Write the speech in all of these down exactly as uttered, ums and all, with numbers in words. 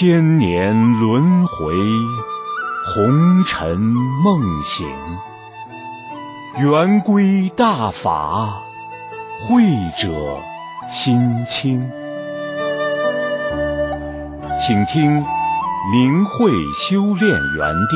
千年轮回，红尘梦醒，圆规大法，慧者心清。请听明慧修炼园地。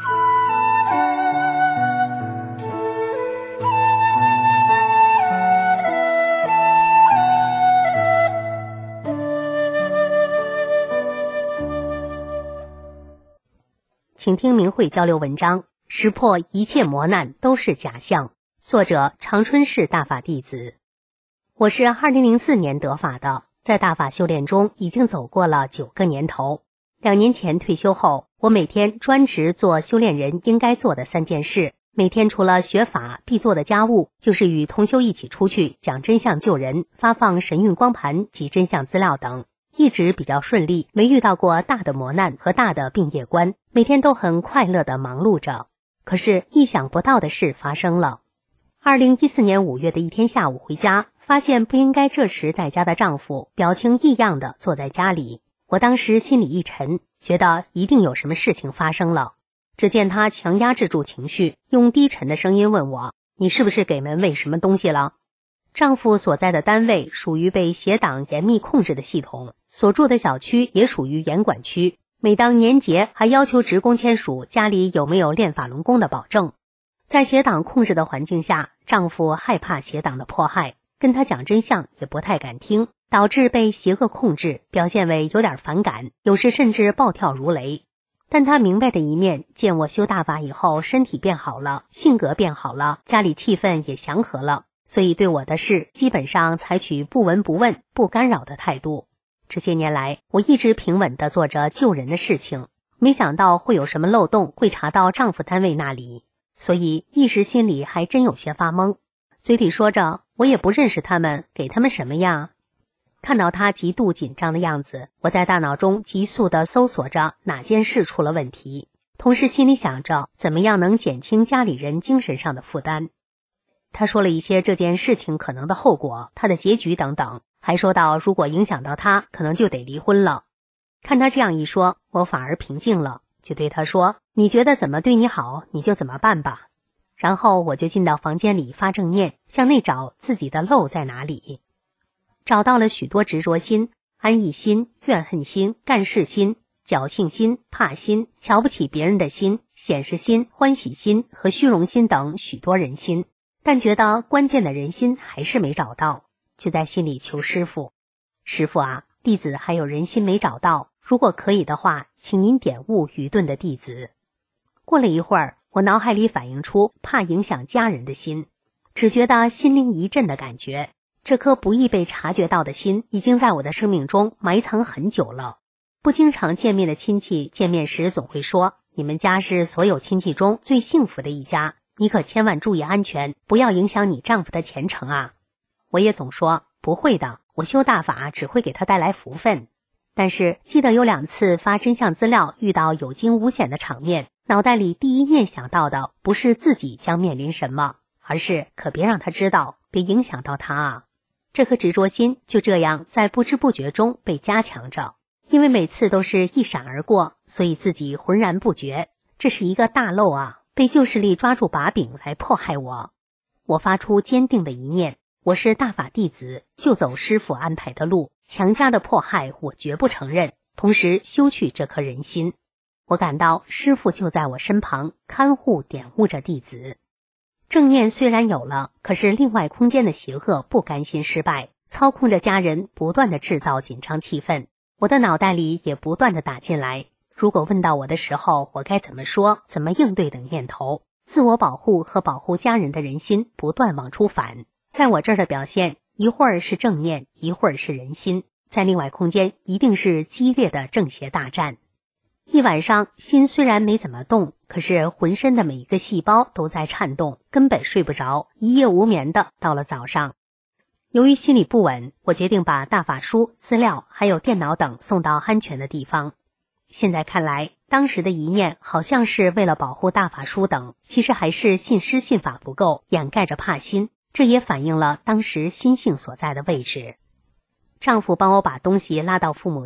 请听明慧交流文章，识破一切磨难都是假象。作者长春市大法弟子。我是二零零四年得法的，在大法修炼中已经走过了九个年头。两年前退休后，我每天专职做修炼人应该做的三件事。每天除了学法，必做的家务就是与同修一起出去讲真相救人，发放神韵光盘及真相资料等。一直比较顺利，没遇到过大的磨难和大的病业关，每天都很快乐地忙碌着。可是意想不到的事发生了。二零一四年五月的一天下午回家，发现不应该这时在家的丈夫表情异样地坐在家里。我当时心里一沉，觉得一定有什么事情发生了。只见他强压制住情绪，用低沉的声音问我：你是不是给门卫什么东西了？丈夫所在的单位属于被邪党严密控制的系统，所住的小区也属于严管区，每当年节还要求职工签署家里有没有练法轮功的保证。在邪党控制的环境下，丈夫害怕邪党的迫害，跟他讲真相也不太敢听，导致被邪恶控制，表现为有点反感，有时甚至暴跳如雷。但他明白的一面，见我修大法以后身体变好了，性格变好了，家里气氛也祥和了，所以对我的事基本上采取不闻不问、不干扰的态度。这些年来，我一直平稳地做着救人的事情，没想到会有什么漏洞会查到丈夫单位那里，所以一时心里还真有些发懵，嘴里说着我也不认识他们，给他们什么呀？看到他极度紧张的样子，我在大脑中急速地搜索着哪件事出了问题，同时心里想着怎么样能减轻家里人精神上的负担。他说了一些这件事情可能的后果，他的结局等等，还说到如果影响到他，可能就得离婚了。看他这样一说，我反而平静了，就对他说：你觉得怎么对你好，你就怎么办吧。然后我就进到房间里发正念，向内找自己的漏在哪里。找到了许多执着心、安逸心、怨恨心、干事心、侥幸心、怕心、瞧不起别人的心、显示心、欢喜心和虚荣心等许多人心，但觉得关键的人心还是没找到，就在心里求师父：师父啊，弟子还有人心没找到，如果可以的话，请您点悟愚钝的弟子。过了一会儿，我脑海里反映出怕影响家人的心，只觉得心灵一震的感觉。这颗不易被察觉到的心已经在我的生命中埋藏很久了。不经常见面的亲戚见面时总会说：你们家是所有亲戚中最幸福的一家，你可千万注意安全，不要影响你丈夫的前程啊。我也总说不会的，我修大法只会给他带来福分。但是记得有两次发真相资料遇到有惊无险的场面，脑袋里第一念想到的不是自己将面临什么，而是可别让他知道，别影响到他啊。这颗执着心就这样在不知不觉中被加强着，因为每次都是一闪而过，所以自己浑然不觉。这是一个大漏啊，被旧势力抓住把柄来迫害我。我发出坚定的一念：我是大法弟子，就走师父安排的路，强加的迫害我绝不承认，同时修去这颗人心。我感到师父就在我身旁，看护点悟着弟子。正念虽然有了，可是另外空间的邪恶不甘心失败，操控着家人不断地制造紧张气氛。我的脑袋里也不断地打进来，如果问到我的时候，我该怎么说，怎么应对等念头。自我保护和保护家人的人心不断往出反，在我这儿的表现，一会儿是正念，一会儿是人心，在另外空间一定是激烈的正邪大战。一晚上心虽然没怎么动，可是浑身的每一个细胞都在颤动，根本睡不着，一夜无眠的到了早上。由于心里不稳，我决定把大法书、资料还有电脑等送到安全的地方。现在看来，当时的一念好像是为了保护大法书等，其实还是信师信法不够，掩盖着怕心，这也反映了当时心性所在的位置。丈夫帮我把东西拉到父母家，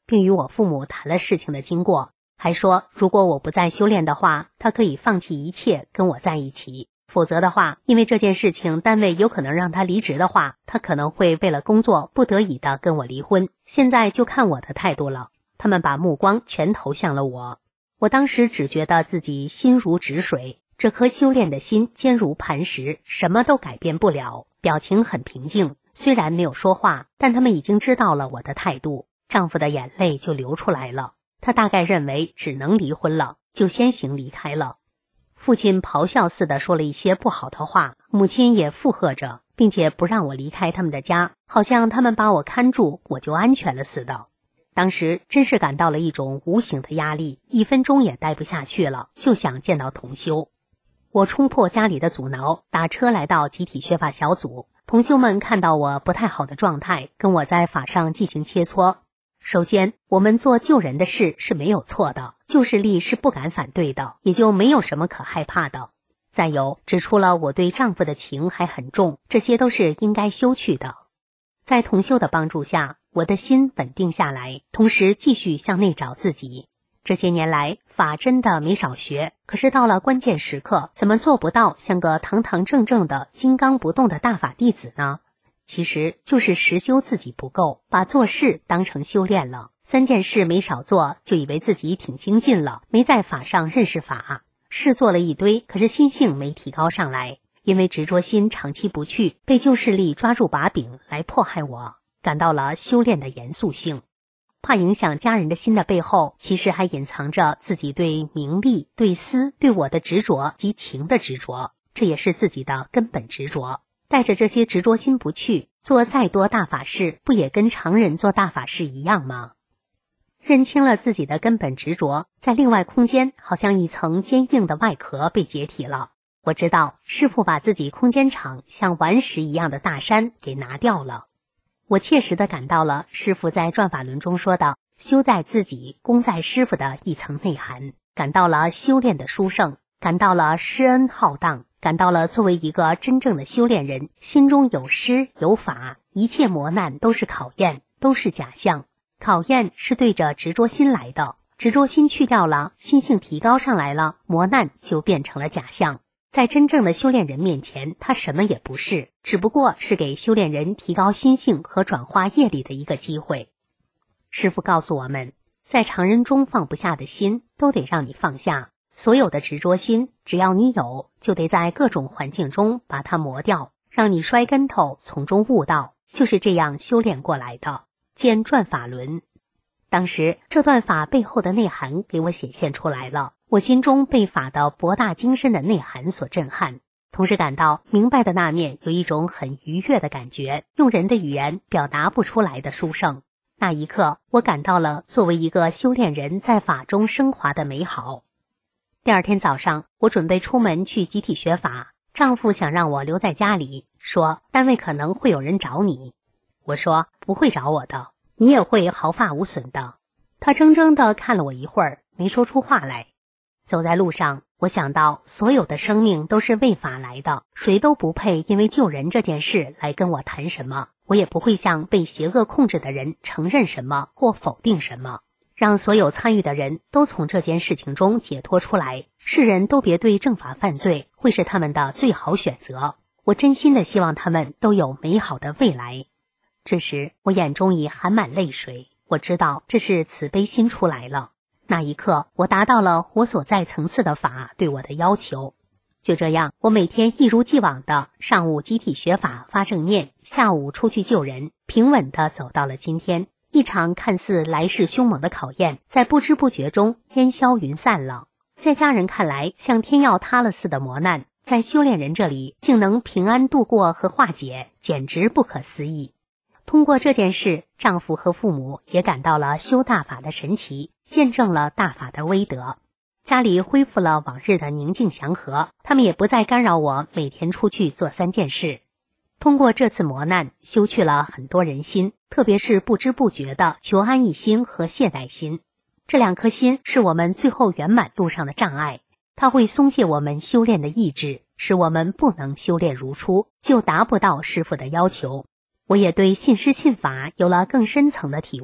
并与我父母谈了事情的经过，还说如果我不再修炼的话，他可以放弃一切跟我在一起，否则的话，因为这件事情单位有可能让他离职的话，他可能会为了工作不得已的跟我离婚。现在就看我的态度了。他们把目光全投向了我。我当时只觉得自己心如止水，这颗修炼的心坚如磐石，什么都改变不了，表情很平静，虽然没有说话，但他们已经知道了我的态度。丈夫的眼泪就流出来了，他大概认为只能离婚了，就先行离开了。父亲咆哮似的说了一些不好的话，母亲也附和着，并且不让我离开他们的家，好像他们把我看住，我就安全了似的。当时真是感到了一种无形的压力，一分钟也待不下去了，就想见到同修。我冲破家里的阻挠，打车来到集体学法小组。同修们看到我不太好的状态，跟我在法上进行切磋。首先，我们做救人的事是没有错的，救世力是不敢反对的，也就没有什么可害怕的。再有，指出了我对丈夫的情还很重，这些都是应该修去的。在同修的帮助下，我的心稳定下来，同时继续向内找自己。这些年来，法真的没少学，可是到了关键时刻，怎么做不到像个堂堂正正的金刚不动的大法弟子呢？其实就是实修自己不够，把做事当成修炼了。三件事没少做，就以为自己挺精进了，没在法上认识法。事做了一堆，可是心性没提高上来，因为执着心长期不去，被旧势力抓住把柄来迫害我，感到了修炼的严肃性。怕影响家人的心的背后，其实还隐藏着自己对名利、对私、对我的执着及情的执着，这也是自己的根本执着。带着这些执着心不去，做再多大法事，不也跟常人做大法事一样吗？认清了自己的根本执着，在另外空间好像一层坚硬的外壳被解体了。我知道师父把自己空间场像顽石一样的大山给拿掉了。我切实地感到了师父在转法轮中说的修在自己，功在师父的一层内涵，感到了修炼的殊胜，感到了施恩浩荡，感到了作为一个真正的修炼人，心中有师有法，一切磨难都是考验，都是假象。考验是对着执着心来的，执着心去掉了，心性提高上来了，磨难就变成了假象。在真正的修炼人面前，他什么也不是，只不过是给修炼人提高心性和转化业力的一个机会。师父告诉我们，在常人中放不下的心，都得让你放下。所有的执着心，只要你有，就得在各种环境中把它磨掉，让你摔跟头，从中悟道，就是这样修炼过来的。见转法轮。当时这段法背后的内涵给我显现出来了，我心中被法的博大精深的内涵所震撼，同时感到明白的那面有一种很愉悦的感觉，用人的语言表达不出来的殊胜。那一刻，我感到了作为一个修炼人在法中升华的美好。第二天早上，我准备出门去集体学法，丈夫想让我留在家里，说单位可能会有人找你。我说不会找我的，你也会毫发无损的。他怔怔地看了我一会儿，没说出话来。走在路上，我想到所有的生命都是为法来的，谁都不配因为救人这件事来跟我谈什么，我也不会向被邪恶控制的人承认什么或否定什么。让所有参与的人都从这件事情中解脱出来，世人都别对正法犯罪，会是他们的最好选择。我真心的希望他们都有美好的未来。这时我眼中已含满泪水，我知道这是慈悲心出来了。那一刻，我达到了我所在层次的法对我的要求。就这样，我每天一如既往的上午集体学法发正念，下午出去救人，平稳地走到了今天。一场看似来势凶猛的考验，在不知不觉中烟消云散了。在家人看来像天要塌了似的磨难，在修炼人这里竟能平安度过和化解，简直不可思议。通过这件事，丈夫和父母也感到了修大法的神奇，见证了大法的威德。家里恢复了往日的宁静祥和，他们也不再干扰我每天出去做三件事。通过这次磨难，修去了很多人心，特别是不知不觉的求安逸心和懈怠心。这两颗心是我们最后圆满路上的障碍，它会松懈我们修炼的意志，使我们不能修炼如初，就达不到师父的要求。我也对信师信法有了更深层的体悟，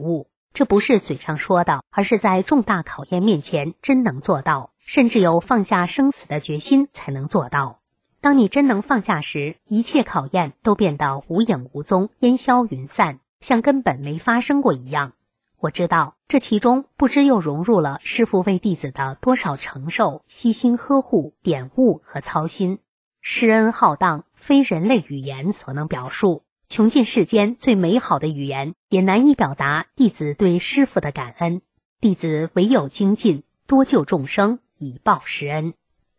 这不是嘴上说的，而是在重大考验面前真能做到，甚至有放下生死的决心才能做到。当你真能放下时，一切考验都变得无影无踪，烟消云散，像根本没发生过一样。我知道这其中不知又融入了师父为弟子的多少承受、悉心呵护、点悟和操心。施恩浩荡，非人类语言所能表述，穷尽世间最美好的语言也难以表达弟子对师父的感恩。弟子唯有精进，多救众生，以报师恩。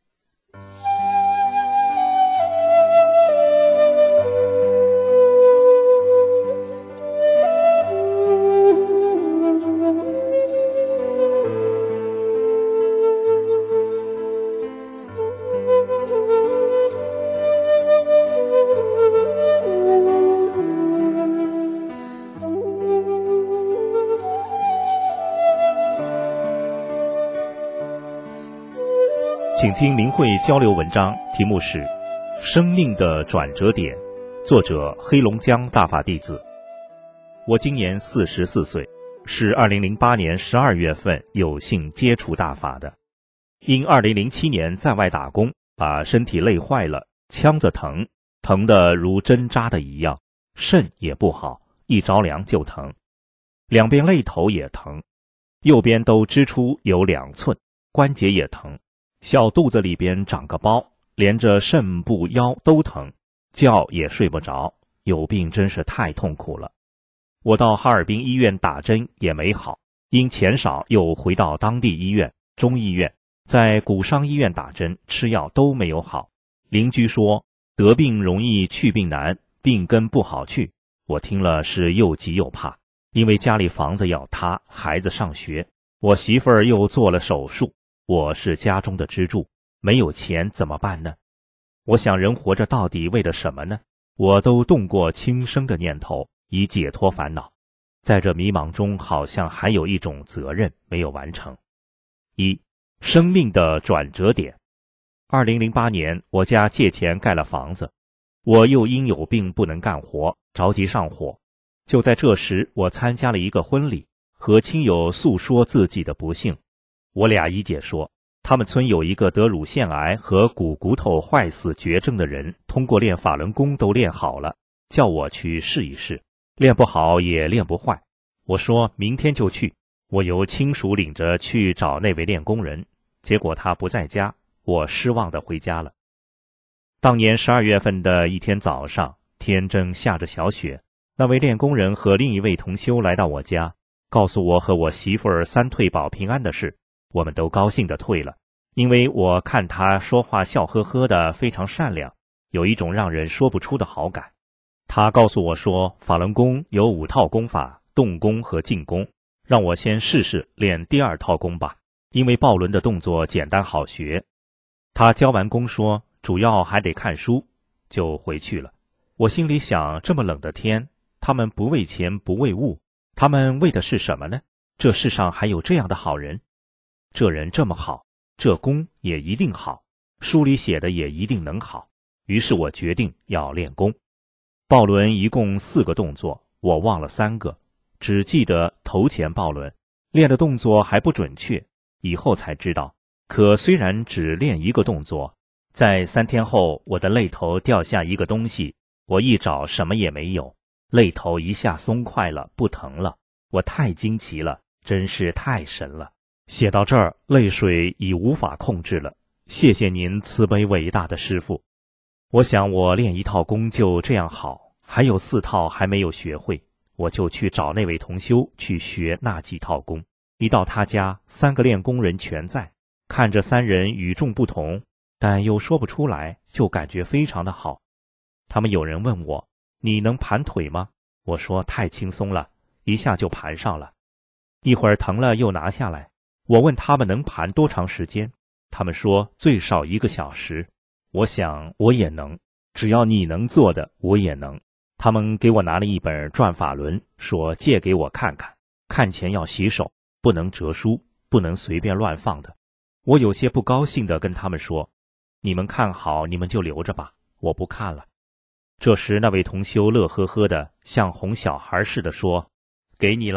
请听明慧交流文章，题目是《生命的转折点》，作者黑龙江大法弟子。我今年四十四岁，是二零零八年十二月份有幸接触大法的。因二零零七年在外打工，把身体累坏了，呛着疼，疼得如针扎的一样，肾也不好，一着凉就疼，两边肋头也疼，右边都支出有两寸，关节也疼。小肚子里边长个包，连着肾部腰都疼，觉也睡不着，有病真是太痛苦了。我到哈尔滨医院打针也没好，因钱少又回到当地医院中医院，在骨伤医院打针吃药都没有好。邻居说得病容易去病难，病根不好去，我听了是又急又怕，因为家里房子要塌，孩子上学，我媳妇儿又做了手术，我是家中的支柱，没有钱怎么办呢？我想人活着到底为了什么呢？我都动过轻生的念头，以解脱烦恼。在这迷茫中，好像还有一种责任没有完成。一、生命的转折点。二零零八年，我家借钱盖了房子，我又因有病不能干活，着急上火。就在这时，我参加了一个婚礼，和亲友诉说自己的不幸。我俩姨姐说，他们村有一个得乳腺癌和股骨头坏死绝症的人，通过练法轮功都练好了，叫我去试一试，练不好也练不坏。我说明天就去。我由亲属领着去找那位练功人，结果他不在家，我失望地回家了。当年十二月份的一天早上，天正下着小雪，那位练功人和另一位同修来到我家，告诉我和我媳妇儿三退保平安的事。我们都高兴地退了，因为我看他说话笑呵呵的，非常善良，有一种让人说不出的好感。他告诉我说，法轮功有五套功法，动功和静功，让我先试试练第二套功吧，因为抱轮的动作简单好学。他教完功说，主要还得看书，就回去了。我心里想，这么冷的天，他们不为钱不为物，他们为的是什么呢？这世上还有这样的好人？这人这么好，这功也一定好，书里写的也一定能好。于是我决定要练功。抱轮一共四个动作，我忘了三个，只记得头前抱轮，练的动作还不准确，以后才知道。可虽然只练一个动作，在三天后，我的肋头掉下一个东西，我一找什么也没有，肋头一下松快了，不疼了。我太惊奇了，真是太神了。写到这儿，泪水已无法控制了。谢谢您慈悲伟大的师父。我想我练一套功就这样好，还有四套还没有学会，我就去找那位同修去学那几套功。一到他家，三个练功人全在，看着三人与众不同，但又说不出来，就感觉非常的好。他们有人问我，你能盘腿吗？我说太轻松了，一下就盘上了，一会儿疼了又拿下来。我问他们能盘多长时间，他们说最少一个小时。我想我也能，只要你能做的我也能。他们给我拿了一本转法轮，说借给我看看，看前要洗手，不能折书，不能随便乱放的。我有些不高兴地跟他们说，你们看好你们就留着吧，我不看了。这时那位同修乐呵呵的，像哄小孩似的说，给你了，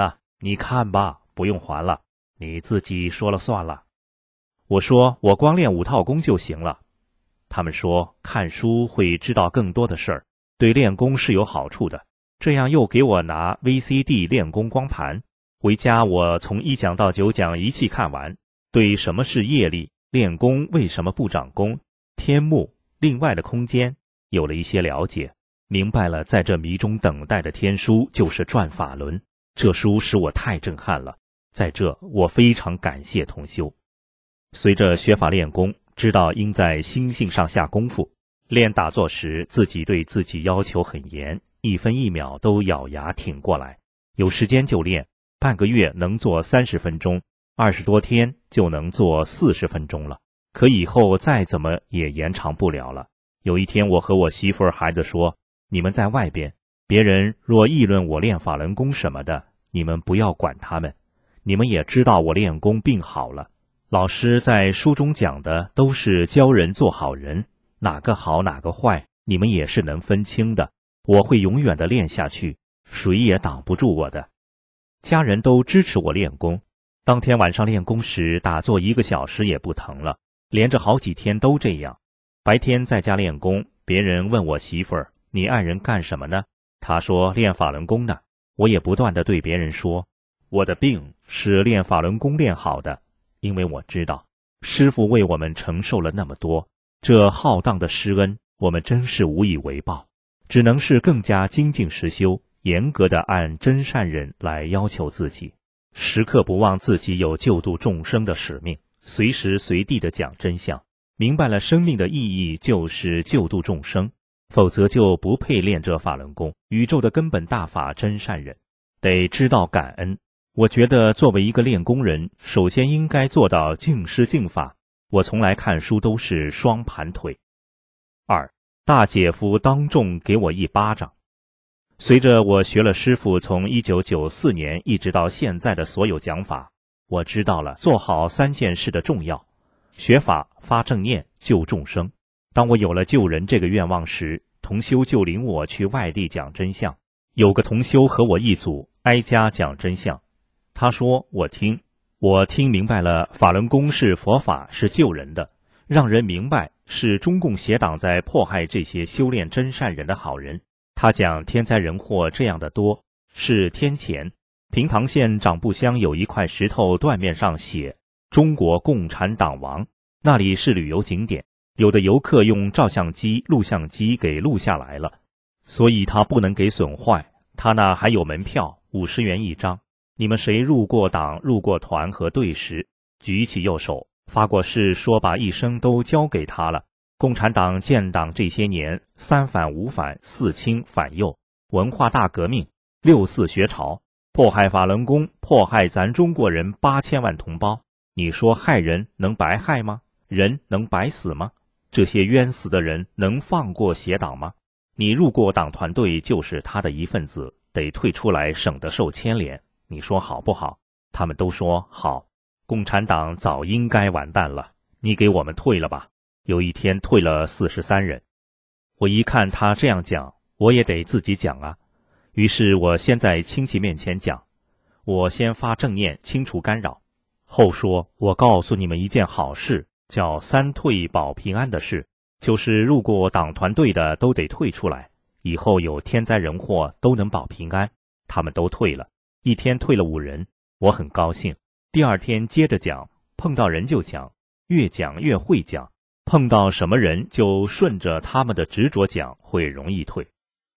你看吧，不用还了，你自己说了算了。我说我光练五套功就行了。他们说看书会知道更多的事儿，对练功是有好处的。这样又给我拿 V C D 练功光盘，回家我从一讲到九讲一气看完，对什么是业力，练功为什么不长功，天幕另外的空间有了一些了解，明白了在这迷中等待的天书就是转法轮。这书使我太震撼了，在这我非常感谢同修。随着学法练功，知道应在心性上下功夫，练打坐时自己对自己要求很严，一分一秒都咬牙挺过来，有时间就练，半个月能做三十分钟，二十多天就能做四十分钟了，可以后再怎么也延长不了了。有一天我和我媳妇儿孩子说，你们在外边，别人若议论我练法轮功什么的，你们不要管他们，你们也知道我练功病好了。老师在书中讲的都是教人做好人，哪个好哪个坏，你们也是能分清的。我会永远的练下去，谁也挡不住我的。家人都支持我练功。当天晚上练功时，打坐一个小时也不疼了，连着好几天都这样。白天在家练功，别人问我媳妇儿，你爱人干什么呢？她说练法轮功呢。我也不断地对别人说，我的病是练法轮功练好的，因为我知道师父为我们承受了那么多，这浩荡的施恩我们真是无以为报，只能是更加精进实修，严格地按真善忍来要求自己，时刻不忘自己有救度众生的使命，随时随地地讲真相，明白了生命的意义就是救度众生，否则就不配练这法轮功，宇宙的根本大法真善忍，得知道感恩。我觉得作为一个练功人，首先应该做到敬师敬法。我从来看书都是双盘腿。二，大姐夫当众给我一巴掌。随着我学了师父从一九九四年一直到现在的所有讲法，我知道了做好三件事的重要：学法、发正念、救众生。当我有了救人这个愿望时，同修就领我去外地讲真相。有个同修和我一组，挨家讲真相。他说我听，我听明白了，法轮功是佛法，是救人的，让人明白是中共邪党在迫害这些修炼真善人的好人。他讲天灾人祸这样的多，是天谴。平塘县长布乡有一块石头断面上写中国共产党亡，那里是旅游景点，有的游客用照相机、录像机给录下来了，所以他不能给损坏。他那还有门票，五十元一张。你们谁入过党、入过团和队时，举起右手，发过誓说把一生都交给他了。共产党建党这些年，三反五反、四清反右，文化大革命、六四学潮，迫害法轮功，迫害咱中国人八千万同胞。你说害人能白害吗？人能白死吗？这些冤死的人能放过邪党吗？你入过党团队就是他的一份子，得退出来省得受牵连。你说好不好？他们都说好。共产党早应该完蛋了，你给我们退了吧。有一天退了四十三人。我一看他这样讲，我也得自己讲啊。于是我先在亲戚面前讲，我先发正念清除干扰，后说我告诉你们一件好事，叫三退保平安的事，就是入过党团队的都得退出来，以后有天灾人祸都能保平安。他们都退了，一天退了五人，我很高兴。第二天接着讲，碰到人就讲，越讲越会讲，碰到什么人就顺着他们的执着讲，会容易退。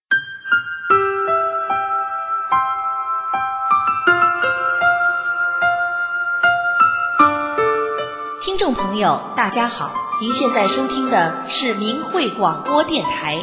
听众朋友大家好，您现在收听的是明慧广播电台。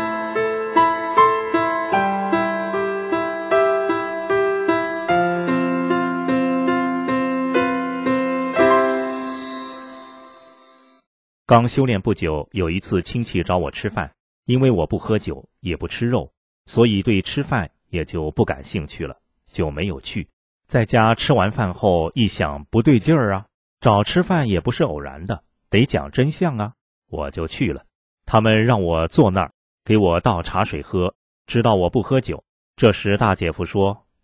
刚修炼不久，有一次亲戚找我吃饭，因为我不喝酒也不吃肉，所以对吃饭也就不感兴趣了，就没有去。在家吃完饭后一想不对劲儿啊，找吃饭也不是偶然的，得讲真相啊，我就去了。他们让我坐那儿，给我倒茶水喝，知道我不喝酒。这时大姐夫说，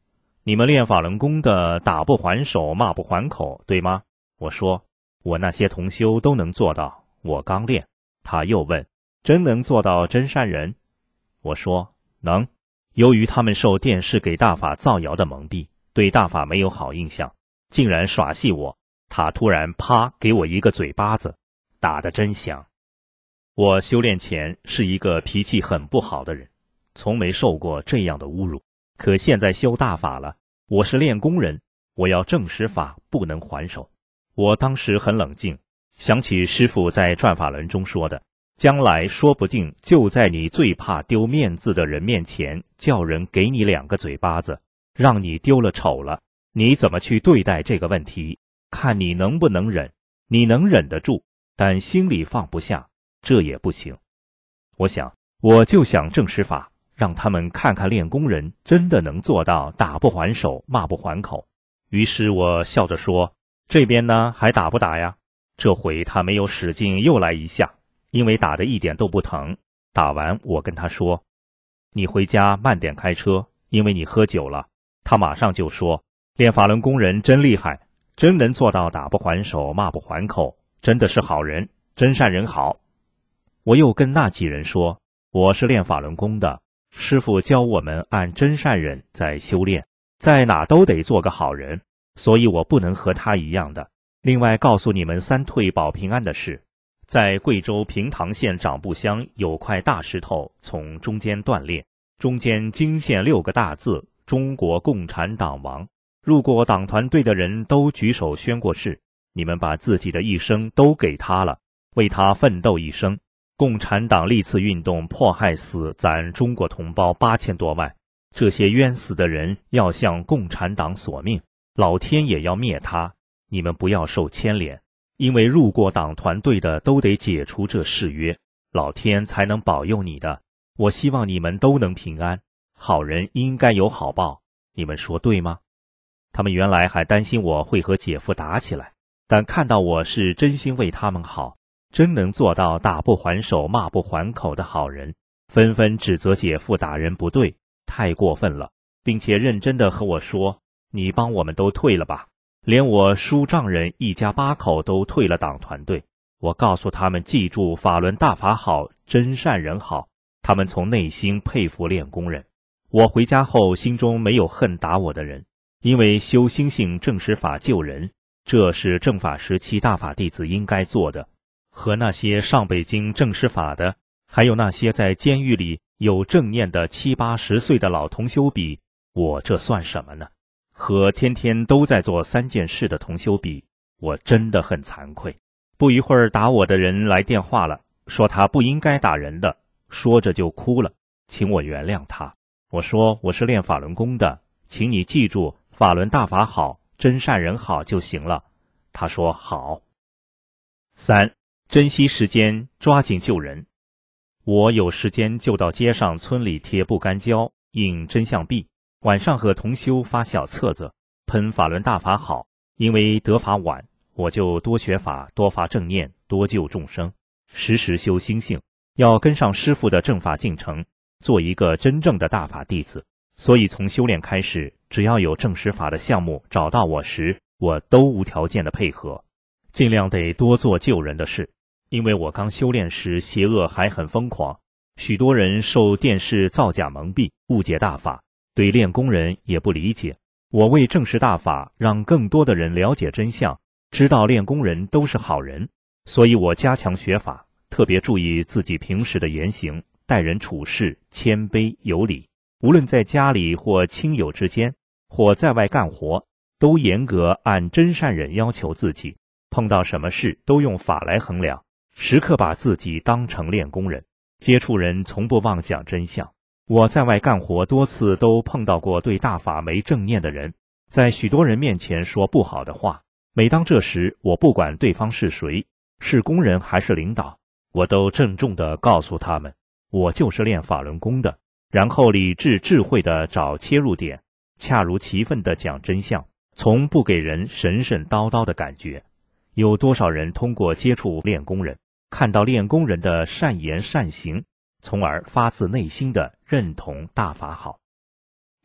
你们练法轮功的打不还手，骂不还口，对吗？我说，我那些同修都能做到，我刚练。他又问，真能做到真善人？我说，能。由于他们受电视给大法造谣的蒙蔽，对大法没有好印象，竟然耍戏我，他突然啪给我一个嘴巴子，打得真响。我修炼前是一个脾气很不好的人，从没受过这样的侮辱，可现在修大法了，我是练功人，我要正实法，不能还手。我当时很冷静，想起师父在转法轮中说的，将来说不定就在你最怕丢面子的人面前，叫人给你两个嘴巴子，让你丢了丑了，你怎么去对待这个问题？看你能不能忍，你能忍得住，但心里放不下，这也不行。我想，我就想正实法，让他们看看练功人真的能做到打不还手，骂不还口。于是我笑着说，这边呢还打不打呀？这回他没有使劲又来一下，因为打得一点都不疼。打完我跟他说，你回家慢点开车，因为你喝酒了。他马上就说，练法轮功人真厉害，真能做到打不还手，骂不还口，真的是好人，真善人好。我又跟那几人说，我是练法轮功的，师父教我们按真善忍在修炼，在哪都得做个好人，所以我不能和他一样的。另外告诉你们三退保平安的事，在贵州平塘县长布乡有块大石头从中间断裂，中间惊现六个大字，中国共产党亡。入过党团队的人都举手宣过誓，你们把自己的一生都给他了，为他奋斗一生。共产党历次运动迫害死咱中国同胞八千多万，这些冤死的人要向共产党索命，老天也要灭他，你们不要受牵连，因为入过党团队的都得解除这誓约，老天才能保佑你的。我希望你们都能平安，好人应该有好报，你们说对吗？他们原来还担心我会和姐夫打起来，但看到我是真心为他们好，真能做到打不还手，骂不还口的好人，纷纷指责姐夫打人不对，太过分了，并且认真地和我说，你帮我们都退了吧，连我叔丈人一家八口都退了党团队。我告诉他们记住法轮大法好，真善人好，他们从内心佩服练功人。我回家后心中没有恨打我的人，因为修心性正实法救人，这是正法时期大法弟子应该做的。和那些上北京正实法的，还有那些在监狱里有正念的七八十岁的老同修比，我这算什么呢？和天天都在做三件事的同修比，我真的很惭愧。不一会儿打我的人来电话了，说他不应该打人的，说着就哭了，请我原谅他。我说我是练法轮功的，请你记住法轮大法好，真善人好就行了。他说好。三，珍惜时间，抓紧救人。我有时间就到街上村里贴不干胶，印真相币，晚上和同修发小册子，喷法轮大法好。因为得法晚，我就多学法，多发正念，多救众生，时时修心性，要跟上师父的正法进程，做一个真正的大法弟子。所以从修炼开始，只要有正实法的项目找到我时，我都无条件的配合，尽量得多做救人的事。因为我刚修炼时邪恶还很疯狂，许多人受电视造假蒙蔽，误解大法，对练功人也不理解。我为正实大法，让更多的人了解真相，知道练功人都是好人，所以我加强学法，特别注意自己平时的言行，待人处事谦卑有礼，无论在家里或亲友之间，或在外干活，都严格按真善忍要求自己，碰到什么事都用法来衡量，时刻把自己当成练功人，接触人从不妄讲真相。我在外干活多次都碰到过对大法没正念的人，在许多人面前说不好的话，每当这时，我不管对方是谁，是工人还是领导，我都郑重地告诉他们，我就是练法轮功的，然后理智智慧地找切入点，恰如其分地讲真相，从不给人神神叨叨的感觉。有多少人通过接触练功人，看到练功人的善言善行，从而发自内心的认同大法好。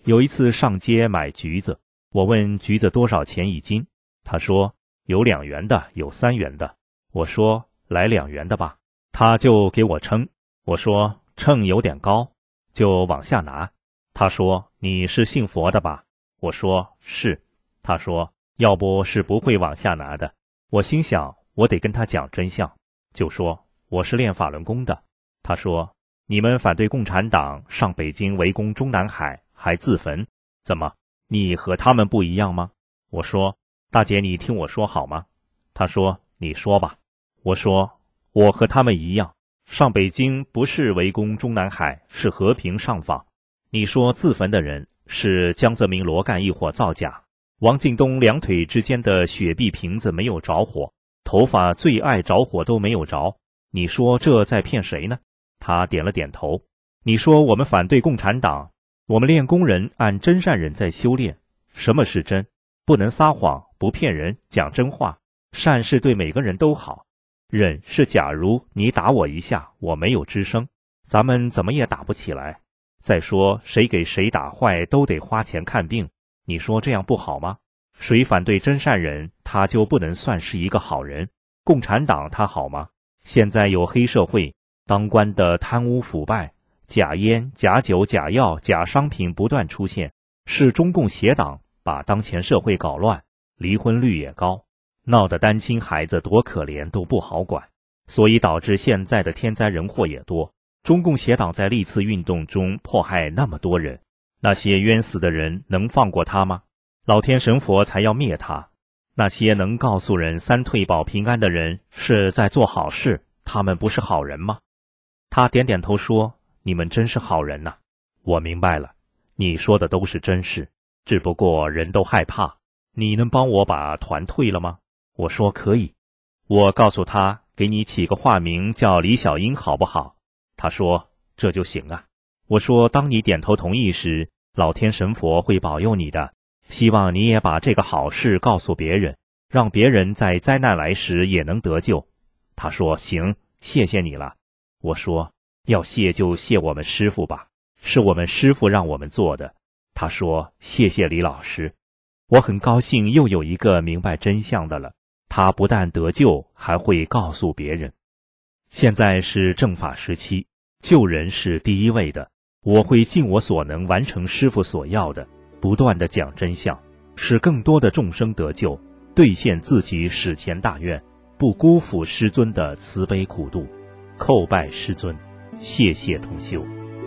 有一次上街买橘子，我问橘子多少钱一斤，他说有两元的，有三元的。我说来两元的吧，他就给我称。我说称有点高，就往下拿。他说你是信佛的吧？我说是。他说要不是不会往下拿的。我心想我得跟他讲真相，就说我是练法轮功的。他说你们反对共产党上北京围攻中南海还自焚，怎么你和他们不一样吗？我说大姐你听我说好吗？他说你说吧。我说我和他们一样，上北京不是围攻中南海，是和平上访。你说自焚的人是江泽民罗干一伙造假，王进东两腿之间的雪碧瓶子没有着火，头发最爱着火都没有着，你说这在骗谁呢？他点了点头。你说我们反对共产党，我们练功人按真善忍在修炼。什么是真？不能撒谎，不骗人，讲真话，善是对每个人都好。忍是假如你打我一下，我没有吱声，咱们怎么也打不起来。再说谁给谁打坏都得花钱看病，你说这样不好吗？谁反对真善忍，他就不能算是一个好人。共产党他好吗？现在有黑社会，当官的贪污腐败，假烟、假酒、假药、假商品不断出现，是中共邪党把当前社会搞乱，离婚率也高，闹得单亲孩子多可怜都不好管，所以导致现在的天灾人祸也多。中共邪党在历次运动中迫害那么多人，那些冤死的人能放过他吗？老天神佛才要灭他。那些能告诉人三退保平安的人是在做好事，他们不是好人吗？他点点头说，你们真是好人呐。我明白了，你说的都是真事，只不过人都害怕。你能帮我把团退了吗？我说可以。我告诉他，给你起个化名叫李小英好不好？他说这就行啊。我说当你点头同意时，老天神佛会保佑你的，希望你也把这个好事告诉别人，让别人在灾难来时也能得救。他说行，谢谢你了。我说要谢就谢我们师父吧，是我们师父让我们做的。他说谢谢李老师。我很高兴又有一个明白真相的了，他不但得救，还会告诉别人。现在是正法时期，救人是第一位的，我会尽我所能完成师父所要的，不断地讲真相，使更多的众生得救，兑现自己史前大愿，不辜负师尊的慈悲苦度。叩拜师尊，谢谢同修。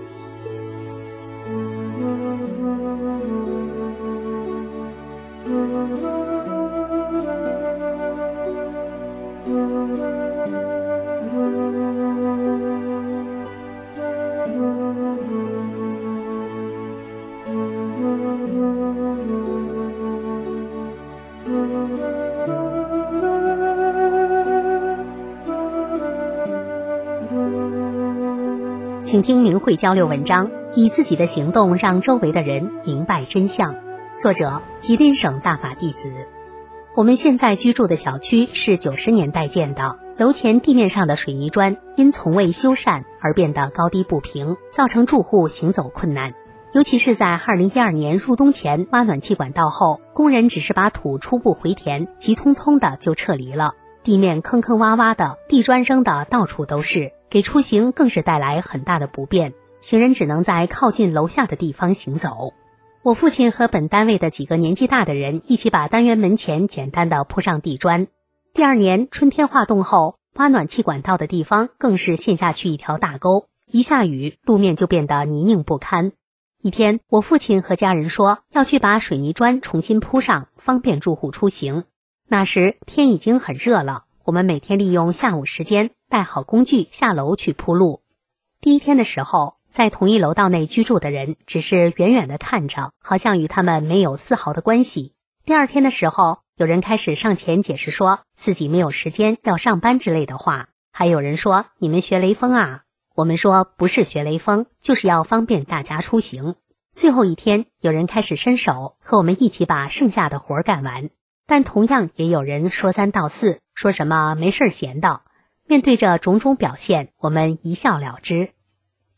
请听明慧交流文章，以自己的行动让周围的人明白真相。作者：吉林省大法弟子。我们现在居住的小区是九十年代建的，楼前地面上的水泥砖因从未修缮而变得高低不平，造成住户行走困难。尤其是在二零一二年入冬前挖暖气管道后，工人只是把土初步回填，急匆匆的就撤离了。地面坑坑洼洼的，地砖扔的到处都是，给出行更是带来很大的不便，行人只能在靠近楼下的地方行走。我父亲和本单位的几个年纪大的人一起把单元门前简单的铺上地砖。第二年春天化冻后，挖暖气管道的地方更是陷下去一条大沟，一下雨，路面就变得泥泞不堪。一天，我父亲和家人说要去把水泥砖重新铺上，方便住户出行。那时天已经很热了，我们每天利用下午时间带好工具下楼去铺路。第一天的时候，在同一楼道内居住的人只是远远地看着，好像与他们没有丝毫的关系。第二天的时候，有人开始上前解释说自己没有时间要上班之类的话，还有人说你们学雷锋啊。我们说不是学雷锋，就是要方便大家出行。最后一天，有人开始伸手和我们一起把剩下的活干完，但同样也有人说三道四，说什么没事闲的。面对着种种表现，我们一笑了之。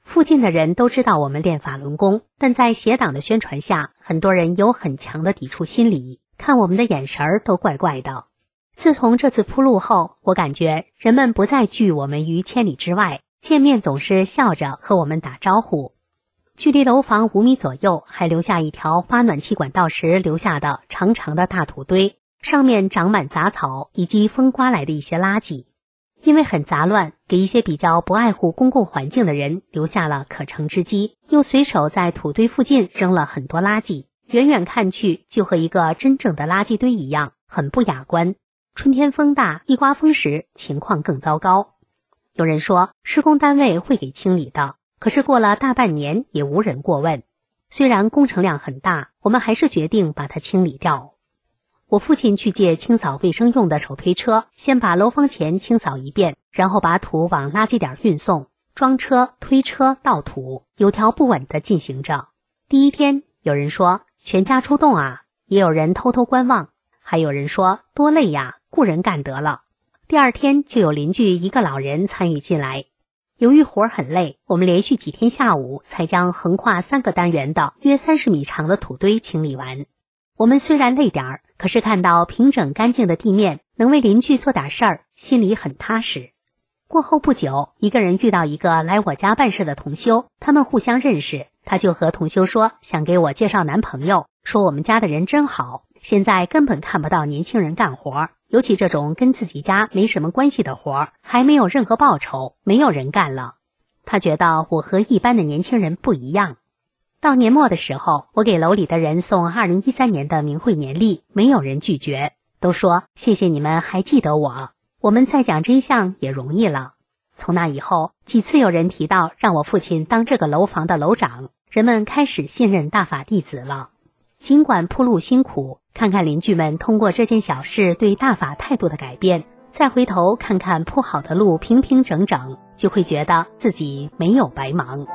附近的人都知道我们练法轮功，但在邪党的宣传下，很多人有很强的抵触心理，看我们的眼神儿都怪怪的。自从这次铺路后，我感觉人们不再拒我们于千里之外，见面总是笑着和我们打招呼。距离楼房五米左右还留下一条挖暖气管道时留下的长长的大土堆，上面长满杂草以及风刮来的一些垃圾。因为很杂乱，给一些比较不爱护公共环境的人留下了可乘之机，又随手在土堆附近扔了很多垃圾，远远看去就和一个真正的垃圾堆一样，很不雅观。春天风大，一刮风时情况更糟糕。有人说施工单位会给清理的，可是过了大半年也无人过问。虽然工程量很大，我们还是决定把它清理掉。我父亲去借清扫卫生用的手推车，先把楼房前清扫一遍，然后把土往垃圾点运送，装车、推车、倒土，有条不紊地进行着。第一天，有人说全家出动啊，也有人偷偷观望，还有人说多累呀，雇人干得了。第二天就有邻居一个老人参与进来。由于活很累，我们连续几天下午才将横跨三个单元的约三十米长的土堆清理完。我们虽然累点儿，可是看到平整干净的地面，能为邻居做点事儿，心里很踏实。过后不久，一个人遇到一个来我家办事的同修，他们互相认识，他就和同修说想给我介绍男朋友，说我们家的人真好，现在根本看不到年轻人干活，尤其这种跟自己家没什么关系的活，还没有任何报酬，没有人干了。他觉得我和一般的年轻人不一样。到年末的时候，我给楼里的人送二零一三年的明慧年历，没有人拒绝，都说谢谢你们还记得我，我们再讲真相也容易了。从那以后，几次有人提到让我父亲当这个楼房的楼长，人们开始信任大法弟子了。尽管铺路辛苦，看看邻居们通过这件小事对大法态度的改变，再回头看看铺好的路平平整整，就会觉得自己没有白忙。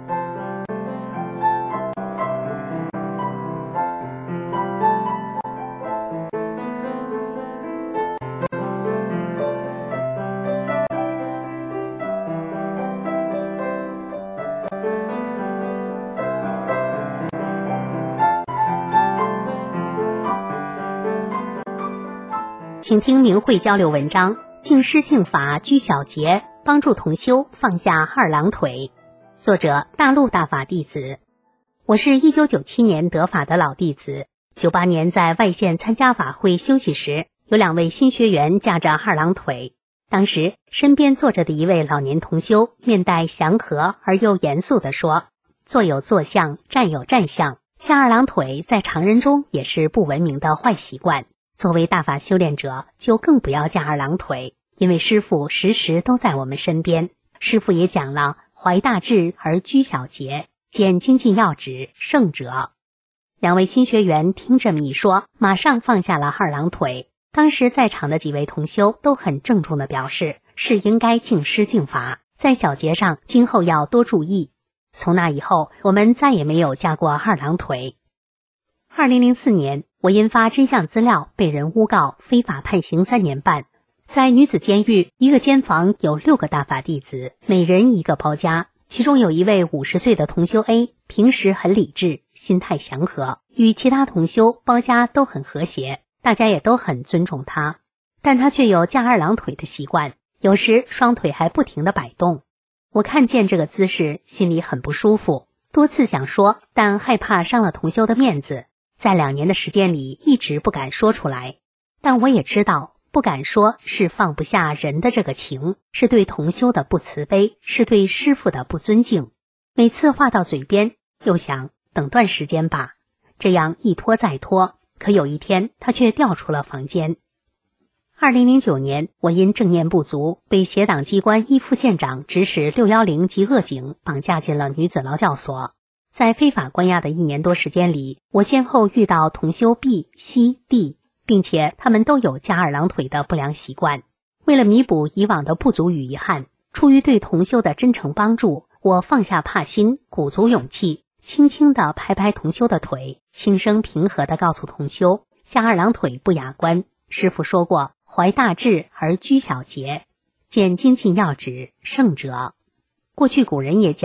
请听明慧交流文章，静师静法居小节，帮助同修放下二郎腿。作者大陆大法弟子。我是一九九七年得法的老弟子，九八年在外县参加法会休息时，有两位新学员架着二郎腿。当时身边坐着的一位老年同修面带祥和而又严肃地说，坐有坐相，站有站相，架二郎腿在常人中也是不文明的坏习惯。作为大法修炼者，就更不要架二郎腿，因为师父时时都在我们身边。师父也讲了怀大志而居小节，见精进要旨，圣者。两位新学员听这么一说，马上放下了二郎腿。当时在场的几位同修都很郑重地表示，是应该敬师敬法，在小节上今后要多注意。从那以后，我们再也没有架过二郎腿。二零零四年，我因发真相资料被人诬告，非法判刑三年半。在女子监狱，一个监房有六个大法弟子，每人一个包家。其中有一位五十岁的同修 A， 平时很理智，心态祥和，与其他同修包家都很和谐，大家也都很尊重他。但他却有架二郎腿的习惯，有时双腿还不停地摆动。我看见这个姿势，心里很不舒服，多次想说，但害怕伤了同修的面子。在两年的时间里，一直不敢说出来。但我也知道，不敢说是放不下人的这个情，是对同修的不慈悲，是对师父的不尊敬。每次话到嘴边，又想等段时间吧，这样一拖再拖。可有一天，他却调出了房间。二零零九年，我因正念不足，被协党机关一副县长指使六一零及恶警绑架进了女子劳教所。在非法关押的一年多时间里，我先后遇到同修 B、C、D， 并且他们都有架二郎腿的不良习惯。为了弥补以往的不足与遗憾，出于对同修的真诚帮助，我放下怕心，鼓足勇气，轻轻地拍拍同修的腿，轻声平和地告诉同修，架二郎腿不雅观。师父说过，怀大志而居小节，见精进要旨，圣者。过去古人也讲，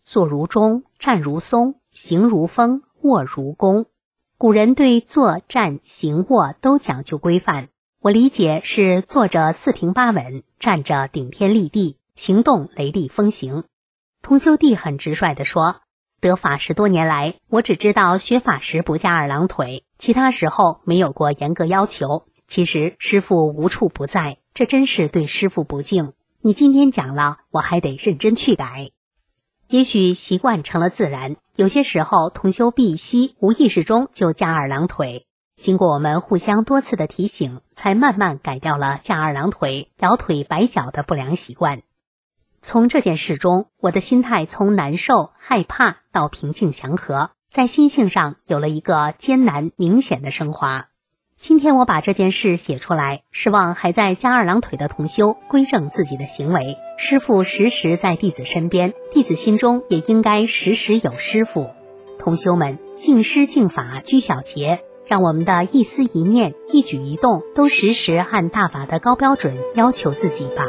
坐如钟，站如松，行如风，卧如弓。古人对坐、站、行、卧都讲究规范，我理解是坐着四平八稳，站着顶天立地，行动雷厉风行。同修弟很直率地说，得法十多年来，我只知道学法时不架二郎腿，其他时候没有过严格要求。其实师父无处不在，这真是对师父不敬。你今天讲了，我还得认真去改。也许习惯成了自然，有些时候同修必息无意识中就架二郎腿，经过我们互相多次的提醒，才慢慢改掉了架二郎腿、摇腿摆脚的不良习惯。从这件事中，我的心态从难受、害怕到平静祥和，在心性上有了一个艰难明显的升华。今天我把这件事写出来，是望还在架二郎腿的同修归正自己的行为。师父时时在弟子身边，弟子心中也应该时时有师父。同修们敬师敬法居小节，让我们的一思一念、一举一动都时时按大法的高标准要求自己吧。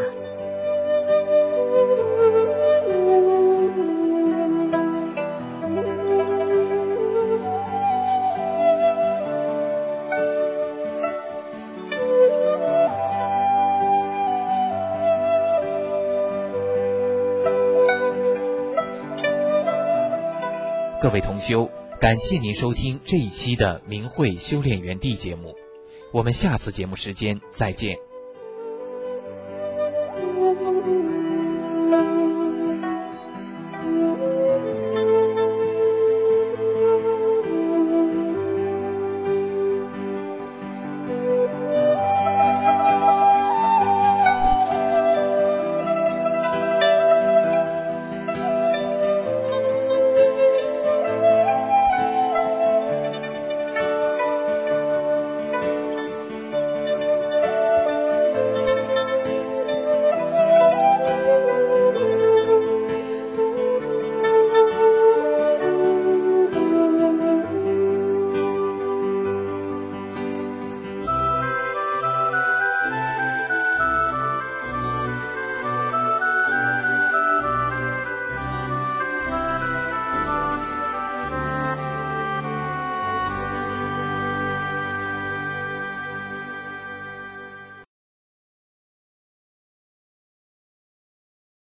各位同修，感谢您收听这一期的明慧修炼园地节目，我们下次节目时间再见。